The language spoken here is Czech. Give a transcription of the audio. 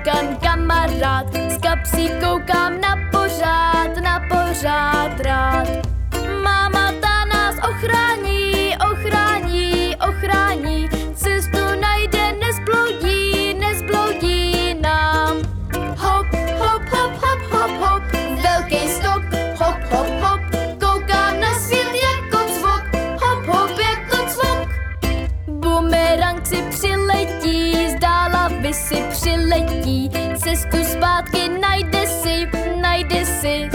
Vulkan kamarád, z kapsy koukám na pořád rád. Máma ta nás ochrání, ochrání, ochrání. Cestu najde, nezbloudí nám. Hop, hop, hop, hop, hop, hop, velký skok. Hop, hop, hop, koukám na svět jako cvok. Hop, hop, jako cvok. Bumerang si přiletí, z dálavy si přiletí. Cestu zpátky najde si.